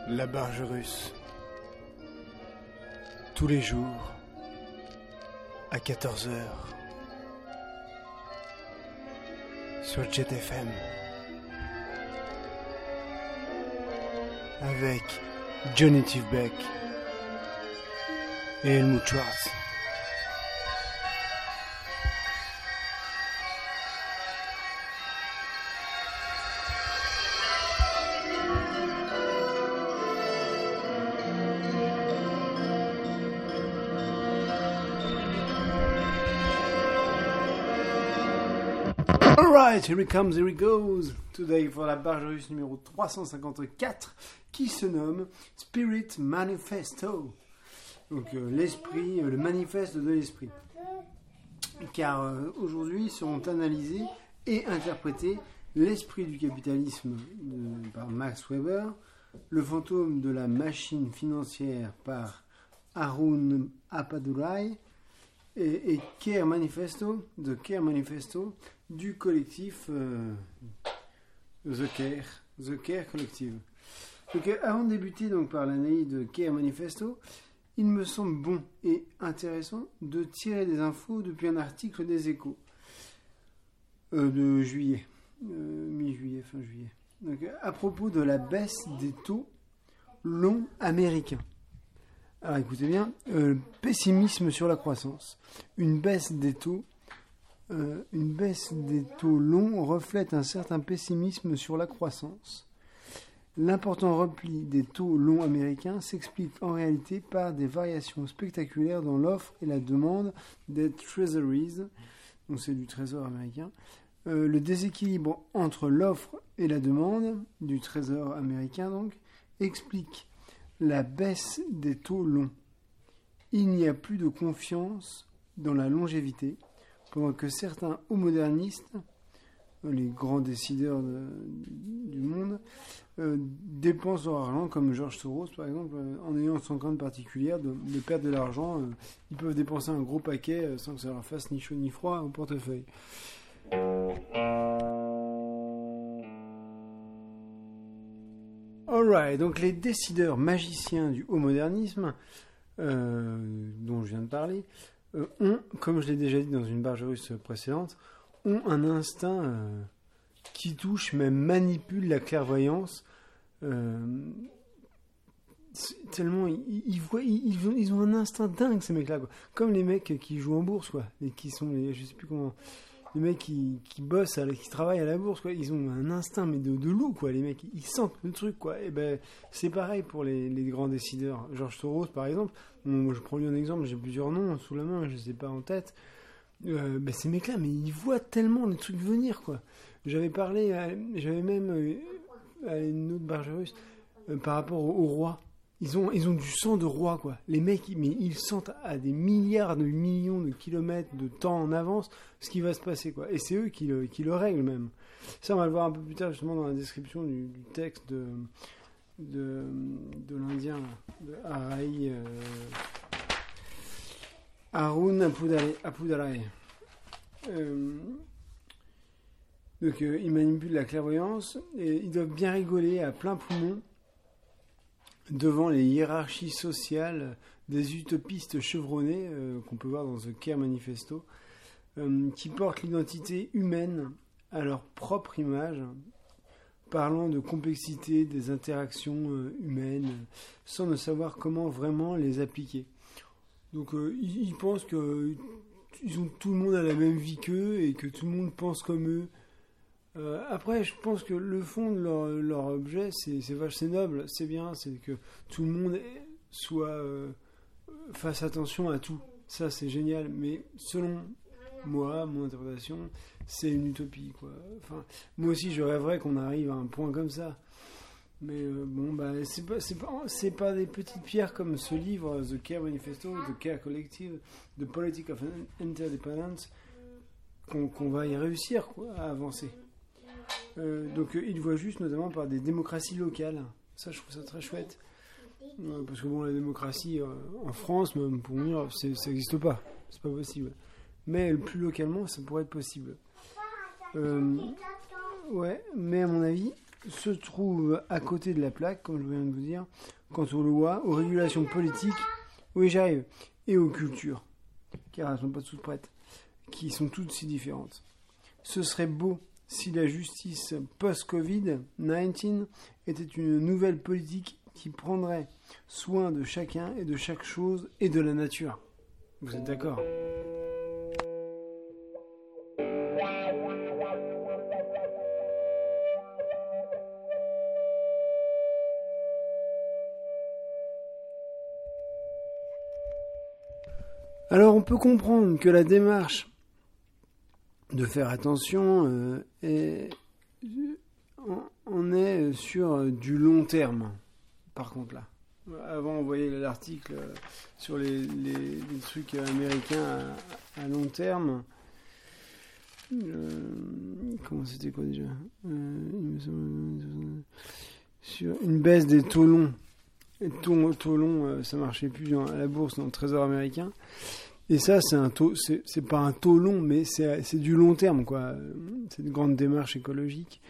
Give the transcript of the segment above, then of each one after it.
La Barge Russe. Tous les jours, à 14h, sur Jet FM. Avec Johnny Tivbeck et Helmut Schwarz. Alright, here he comes, here he goes. Today for la Barge Russe numéro 354 qui se nomme Spirit Manifesto. Donc l'esprit, le manifeste de l'esprit. Car aujourd'hui seront analysés et interprétés l'esprit du capitalisme par Max Weber, le fantôme de la machine financière par Arun Appadurai et Care Manifesto, The Care Manifesto du collectif The Care Collective. Donc, avant de débuter donc, par l'analyse de Care Manifesto, il me semble bon et intéressant de tirer des infos depuis un article des Échos de juillet, mi-juillet, fin juillet. Donc, à propos de la baisse des taux longs américains. Alors écoutez bien, pessimisme sur la croissance. Une baisse des taux longs reflète un certain pessimisme sur la croissance. L'important repli des taux longs américains s'explique en réalité par des variations spectaculaires dans l'offre et la demande des treasuries, donc c'est du trésor américain. Le déséquilibre entre l'offre et la demande du trésor américain donc explique la baisse des taux longs. Il n'y a plus de confiance dans la longévité, pendant que certains hauts-modernistes, les grands décideurs du monde, dépensent leur argent, comme George Soros par exemple, en ayant son crainte particulière de perdre de l'argent. Ils peuvent dépenser un gros paquet sans que ça leur fasse ni chaud ni froid au portefeuille. Alright, donc les décideurs magiciens du haut-modernisme, dont je viens de parler, ont, comme je l'ai déjà dit dans une barge russe précédente, ont un instinct qui touche, même manipule la clairvoyance. Tellement ils ont un instinct dingue, ces mecs-là, quoi. Comme les mecs qui jouent en bourse, quoi, et qui sont je sais plus comment. Les mecs qui bossent, qui travaillent à la bourse, quoi, ils ont un instinct mais de loup, quoi. Les mecs, ils sentent le truc, quoi. Et ben, c'est pareil pour les grands décideurs. George Soros, par exemple. Moi, je prends lui un exemple. J'ai plusieurs noms sous la main, je les ai pas en tête. Ces mecs-là, mais ils voient tellement les trucs venir, quoi. J'avais même à une autre barge russe par rapport au roi. Ils ont du sang de roi, quoi. Les mecs, mais ils sentent à des milliards de millions de kilomètres de temps en avance ce qui va se passer, quoi. Et c'est eux qui le règlent, même. Ça, on va le voir un peu plus tard, justement, dans la description du texte de l'Indien, de Arun Appadurai. Donc, ils manipulent la clairvoyance et ils doivent bien rigoler à plein poumon devant les hiérarchies sociales des utopistes chevronnés qu'on peut voir dans The Care Manifesto, qui portent l'identité humaine à leur propre image, parlant de complexité des interactions humaines, sans ne savoir comment vraiment les appliquer. Donc ils pensent que tout le monde a la même vie qu'eux et que tout le monde pense comme eux. Après, je pense que le fond de leur objet, c'est noble, c'est bien, c'est que tout le monde fasse attention à tout. Ça, c'est génial. Mais selon moi, mon interprétation, c'est une utopie, quoi. Enfin, moi aussi, je rêverais qu'on arrive à un point comme ça. Mais c'est pas des petites pierres comme ce livre, The Care Manifesto, The Care Collective, The Politics of Interdependence, qu'on va y réussir, quoi, à avancer. Donc ils voient juste notamment par des démocraties locales. Ça, je trouve ça très chouette. Parce que bon, la démocratie en France, même pour moi, ça n'existe pas. C'est pas possible. Mais plus localement, ça pourrait être possible. Ouais, mais à mon avis, se trouve à côté de la plaque, comme je viens de vous dire, quant aux lois, aux régulations politiques, oui j'arrive, et aux cultures, car elles ne sont pas toutes prêtes, qui sont toutes si différentes. Ce serait beau si la justice post-Covid-19 était une nouvelle politique qui prendrait soin de chacun et de chaque chose et de la nature. Vous êtes d'accord ? Alors on peut comprendre que la démarche de faire attention on est sur du long terme, par contre là. Avant on voyait l'article sur les trucs américains à long terme. Comment c'était quoi déjà sur une baisse des taux longs. Et taux long, ça marchait plus à la bourse dans le trésor américain. Et ça, c'est un taux, c'est pas un taux long, mais c'est du long terme, quoi. C'est une grande démarche écologique.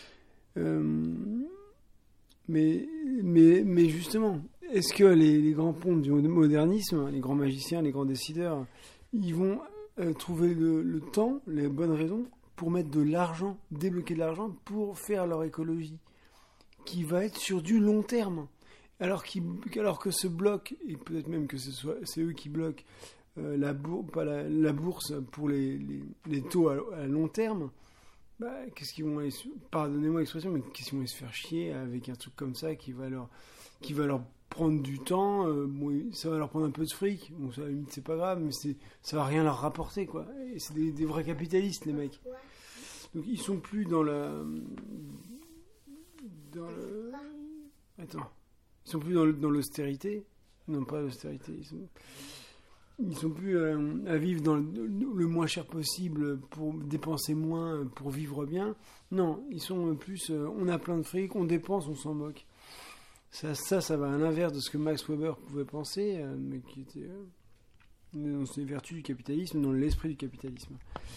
Mais justement, est-ce que les grands pontes du modernisme, les grands magiciens, les grands décideurs, ils vont trouver le temps, les bonnes raisons pour mettre de l'argent, débloquer de l'argent pour faire leur écologie, qui va être sur du long terme? Alors que ce bloc, et peut-être même que c'est eux qui bloquent la bourse pour les taux à long terme, qu'est-ce qu'ils vont aller, pardonnez-moi l'expression, mais qu'est-ce qu'ils vont aller se faire chier avec un truc comme ça qui va leur prendre du temps, ça va leur prendre un peu de fric, bon ça à la limite c'est pas grave, mais ça va rien leur rapporter, quoi. Et c'est des vrais capitalistes, les mecs. Donc ils sont plus dans ils sont plus dans l'austérité. Non, pas l'austérité. Ils sont plus à vivre dans le moins cher possible pour dépenser moins, pour vivre bien. Non, ils sont plus... on a plein de fric, on dépense, on s'en moque. Ça va à l'inverse de ce que Max Weber pouvait penser, mais qui était dans les vertus du capitalisme, dans l'esprit du capitalisme.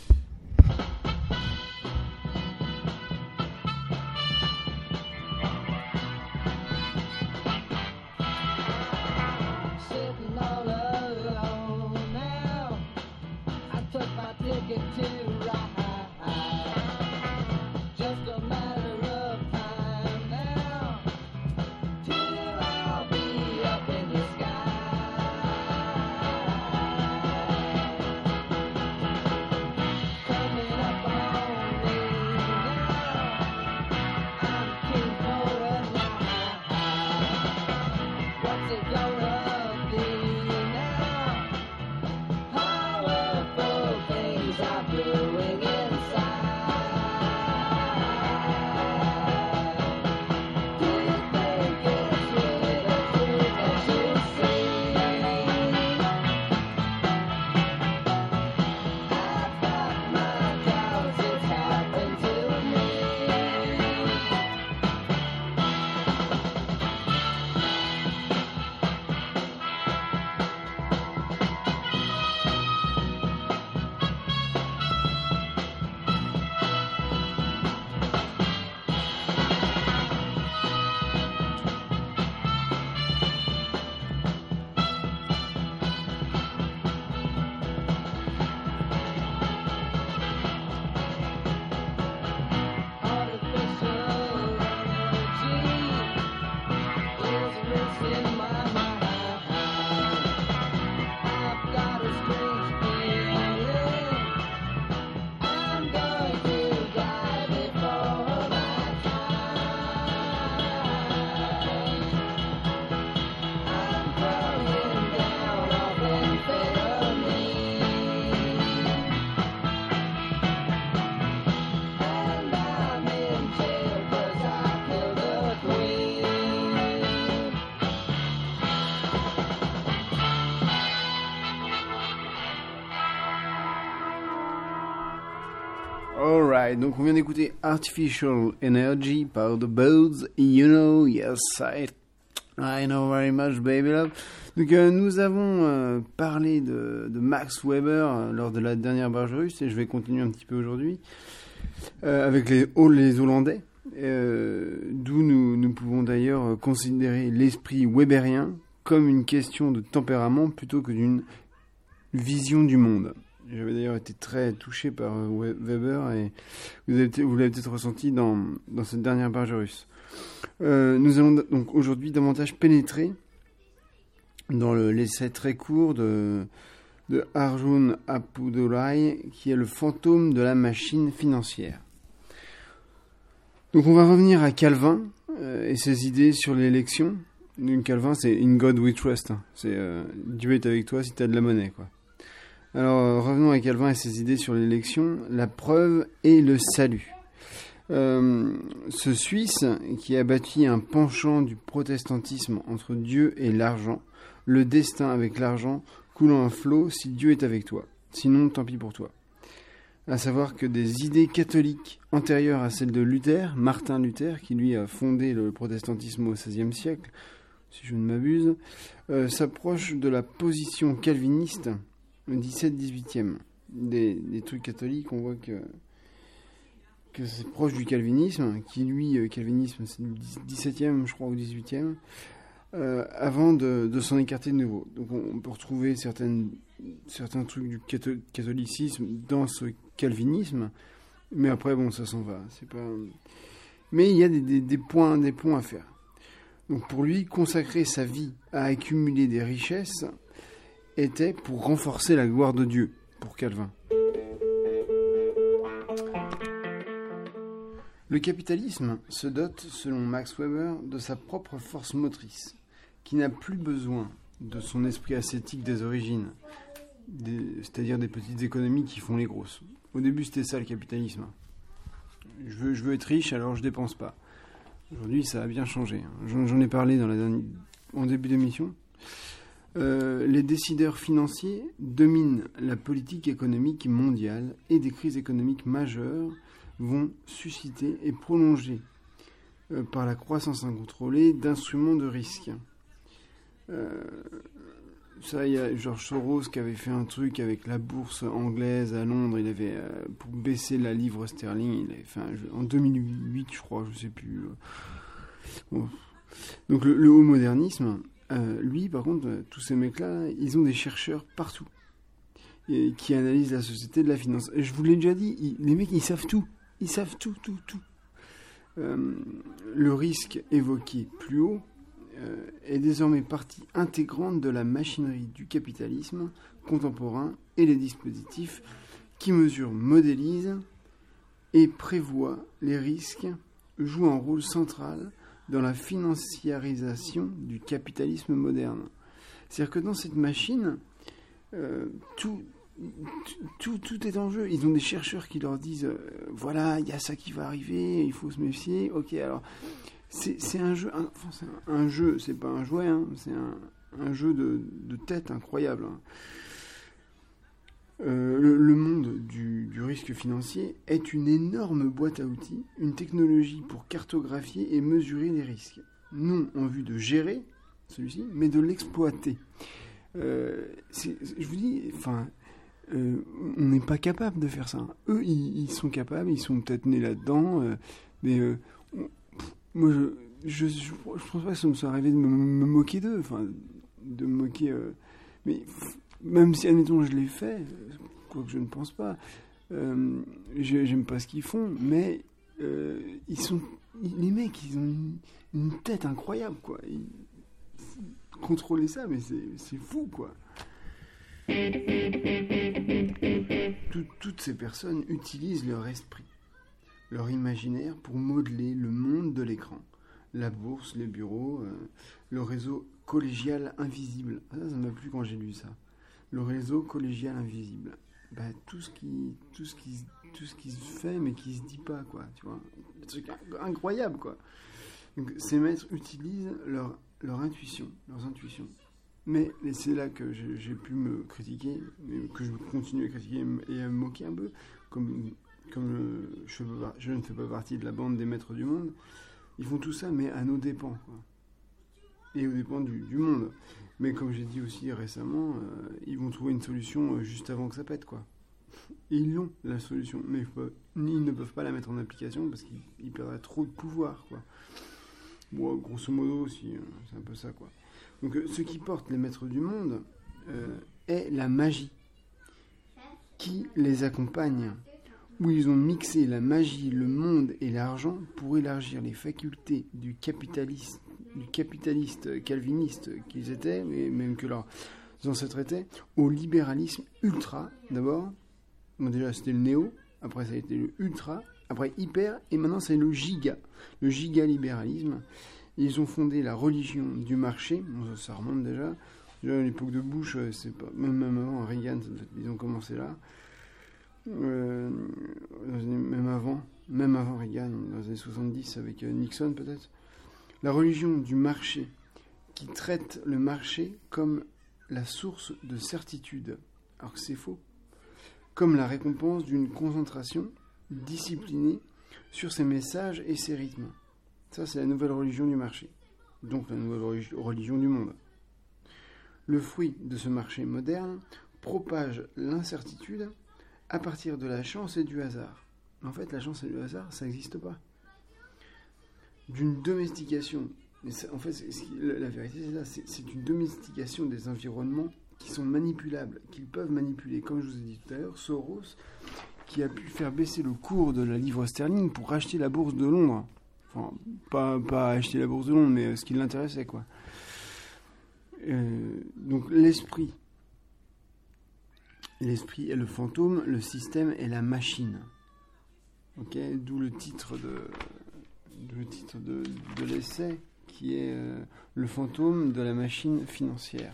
Alright, donc on vient d'écouter Artificial Energy par The Birds, You Know, Yes, I Know Very Much, Baby Love. Donc nous avons parlé de Max Weber lors de la dernière Barge Russe, et je vais continuer un petit peu aujourd'hui avec les Hollandais. d'où nous pouvons d'ailleurs considérer l'esprit weberien comme une question de tempérament plutôt que d'une vision du monde. J'avais d'ailleurs été très touché par Weber et vous l'avez peut-être ressenti dans cette dernière page russe. Nous allons donc aujourd'hui davantage pénétrer dans l'essai très court de Arjun Appdurai, qui est le fantôme de la machine financière. Donc on va revenir à Calvin et ses idées sur l'élection. Donc Calvin, c'est In God We Trust. C'est Dieu est avec toi si tu as de la monnaie, quoi. Alors revenons à Calvin et ses idées sur l'élection. La preuve est le salut. Ce Suisse qui a bâti un penchant du protestantisme entre Dieu et l'argent, le destin avec l'argent coulant un flot si Dieu est avec toi. Sinon, tant pis pour toi. À savoir que des idées catholiques antérieures à celles de Luther, Martin Luther, qui lui a fondé le protestantisme au XVIe siècle, si je ne m'abuse, s'approchent de la position calviniste 17-18e. Des trucs catholiques, on voit que c'est proche du calvinisme, qui lui, calvinisme, c'est le 17e, je crois, ou 18e, avant de s'en écarter de nouveau. Donc on peut retrouver certains trucs du catholicisme dans ce calvinisme, mais après, bon, ça s'en va. C'est pas... Mais il y a des points à faire. Donc pour lui, consacrer sa vie à accumuler des richesses était pour renforcer la gloire de Dieu, pour Calvin. Le capitalisme se dote, selon Max Weber, de sa propre force motrice, qui n'a plus besoin de son esprit ascétique des origines, c'est-à-dire des petites économies qui font les grosses. Au début, c'était ça le capitalisme. Je veux être riche, alors je dépense pas. Aujourd'hui, ça a bien changé. J'en ai parlé en début d'émission. Les décideurs financiers dominent la politique économique mondiale et des crises économiques majeures vont susciter et prolonger par la croissance incontrôlée d'instruments de risque. Ça, il y a George Soros qui avait fait un truc avec la bourse anglaise à Londres. Il avait, pour baisser la livre sterling, il avait fait un jeu en 2008, je crois, je sais plus. Bon. Donc le haut modernisme, lui, par contre, tous ces mecs-là, ils ont des chercheurs partout qui analysent la société de la finance. Et je vous l'ai déjà dit, les mecs, ils savent tout. Ils savent tout. Le risque évoqué plus haut est désormais partie intégrante de la machinerie du capitalisme contemporain et les dispositifs qui mesurent, modélisent et prévoient les risques jouent un rôle central dans la financiarisation du capitalisme moderne. C'est-à-dire que dans cette machine, tout est en jeu. Ils ont des chercheurs qui leur disent voilà, il y a ça qui va arriver, il faut se méfier. Ok, alors c'est un jeu, c'est un jeu, c'est pas un jouet, hein, c'est un jeu de tête incroyable. Hein. Le monde du risque financier est une énorme boîte à outils, une technologie pour cartographier et mesurer les risques, non en vue de gérer celui-ci, mais de l'exploiter. Je vous dis, on n'est pas capable de faire ça. Eux, ils sont capables, ils sont peut-être nés là-dedans, mais moi, je pense pas que ça me soit arrivé de me moquer d'eux, de me moquer. Mais même si, admettons, je l'ai fait, quoique je ne pense pas, j'aime pas ce qu'ils font, mais les mecs, ils ont une tête incroyable, quoi. Contrôler ça, mais c'est fou, quoi. Toutes ces personnes utilisent leur esprit, leur imaginaire pour modeler le monde de l'écran. La bourse, les bureaux, le réseau collégial invisible. Ça m'a plu quand j'ai lu ça. Le réseau collégial invisible. Tout ce qui se fait mais qui se dit pas, quoi. Tu vois, un truc incroyable, quoi. Donc, ces maîtres utilisent leur intuition, leurs intuitions. Mais c'est là que j'ai pu me critiquer, que je continue à critiquer et à me moquer un peu, comme je ne fais pas partie de la bande des maîtres du monde. Ils font tout ça, mais à nos dépens, quoi. Et aux dépens du monde. Mais comme j'ai dit aussi récemment, ils vont trouver une solution juste avant que ça pète, quoi. Et ils l'ont, la solution. Mais ils ne peuvent pas la mettre en application parce qu'ils perdraient trop de pouvoir, quoi. Bon, grosso modo, c'est un peu ça, quoi. Donc, ce qui porte les maîtres du monde est la magie qui les accompagne, où ils ont mixé la magie, le monde et l'argent pour élargir les facultés du capitaliste calviniste qu'ils étaient, et même que leurs ancêtres étaient, au libéralisme ultra, d'abord. Bon, déjà, c'était le néo, après ça a été le ultra, après hyper, et maintenant c'est le giga-libéralisme. Ils ont fondé la religion du marché, bon, ça remonte déjà à l'époque de Bush, c'est pas, même avant Reagan, ils ont commencé là. Même avant Reagan, dans les années 70 avec Nixon peut-être. La religion du marché qui traite le marché comme la source de certitude, alors que c'est faux, comme la récompense d'une concentration disciplinée sur ses messages et ses rythmes. Ça, c'est la nouvelle religion du marché, donc la nouvelle religion du monde. Le fruit de ce marché moderne propage l'incertitude à partir de la chance et du hasard. En fait, la chance et le hasard, ça n'existe pas. D'une domestication, mais en fait, la vérité, c'est ça, c'est une domestication des environnements qui sont manipulables, qu'ils peuvent manipuler. Comme je vous ai dit tout à l'heure, Soros, qui a pu faire baisser le cours de la livre sterling pour racheter la bourse de Londres. Enfin, pas acheter la bourse de Londres, mais ce qui l'intéressait, quoi. Donc, l'esprit est le fantôme, le système est la machine. Ok, d'où le titre de l'essai qui est le fantôme de la machine financière.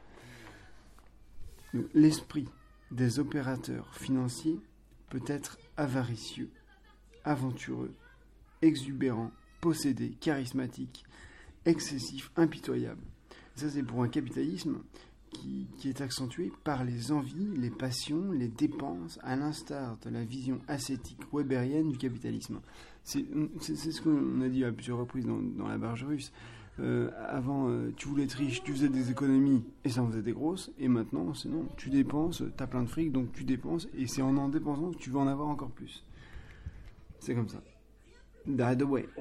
Donc, l'esprit des opérateurs financiers peut être avaricieux, aventureux, exubérant, possédé, charismatique, excessif, impitoyable. Ça, c'est pour un capitalisme qui est accentué par les envies, les passions, les dépenses, à l'instar de la vision ascétique weberienne du capitalisme. C'est ce qu'on a dit à plusieurs reprises dans la barge russe. Avant, tu voulais être riche, tu faisais des économies et ça en faisait des grosses. Et maintenant, c'est non, tu dépenses, t'as plein de fric, donc tu dépenses et c'est en dépensant que tu vas en avoir encore plus. C'est comme ça. By the way.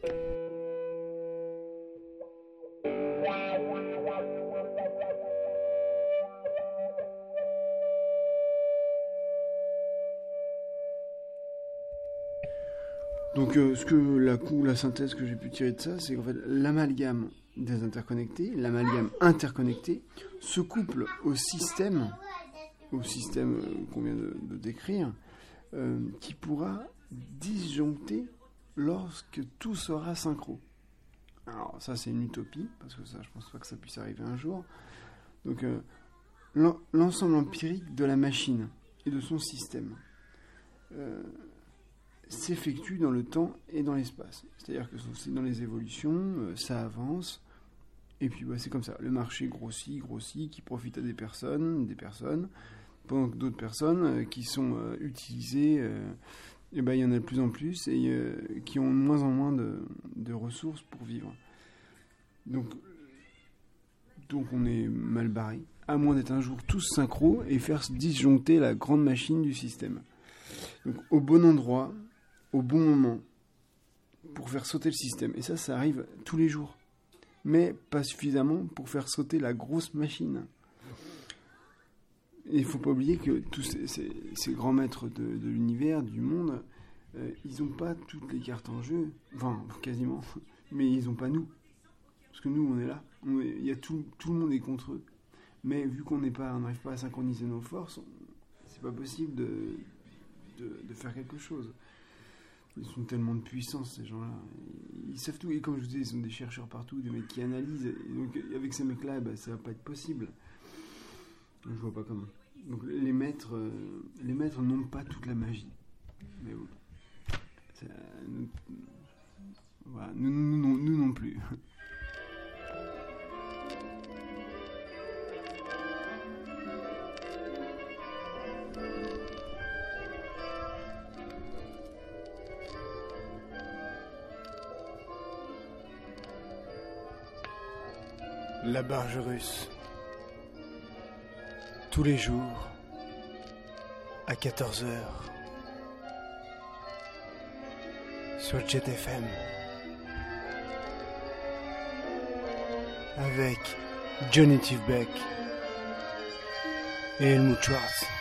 Donc, la synthèse que j'ai pu tirer de ça, c'est qu'en fait, l'amalgame des interconnectés, l'amalgame interconnecté, se couple au système qu'on vient de décrire, qui pourra disjoncter lorsque tout sera synchro. Alors, ça, c'est une utopie, parce que ça, je pense pas que ça puisse arriver un jour. Donc, l'ensemble empirique de la machine et de son système s'effectue dans le temps et dans l'espace. C'est-à-dire que c'est dans les évolutions, ça avance, et puis c'est comme ça. Le marché grossit, qui profite à des personnes, pendant que d'autres personnes qui sont utilisées, il y en a de plus en plus, et qui ont de moins en moins de ressources pour vivre. Donc on est mal barré, à moins d'être un jour tous synchro et faire se disjoncter la grande machine du système. Donc au bon endroit, au bon moment, pour faire sauter le système. Et ça arrive tous les jours. Mais pas suffisamment pour faire sauter la grosse machine. Et il ne faut pas oublier que tous ces grands maîtres de l'univers, du monde, ils n'ont pas toutes les cartes en jeu. Enfin, quasiment. Mais ils n'ont pas nous. Parce que nous, on est là. Tout le monde est contre eux. Mais vu qu'on n'arrive pas à synchroniser nos forces, c'est pas possible de faire quelque chose. Ils sont tellement de puissance, ces gens-là. Ils savent tout. Et comme je vous disais, ils sont des chercheurs partout, des mecs qui analysent. Et donc, avec ces mecs-là, ça va pas être possible. Je vois pas comment. Donc, les maîtres n'ont pas toute la magie. Mais bon. Voilà. Nous non plus. La barge russe. Tous les jours, à 14h. sur Jet FM avec Johnny Tivbeck et Helmut Schwartz.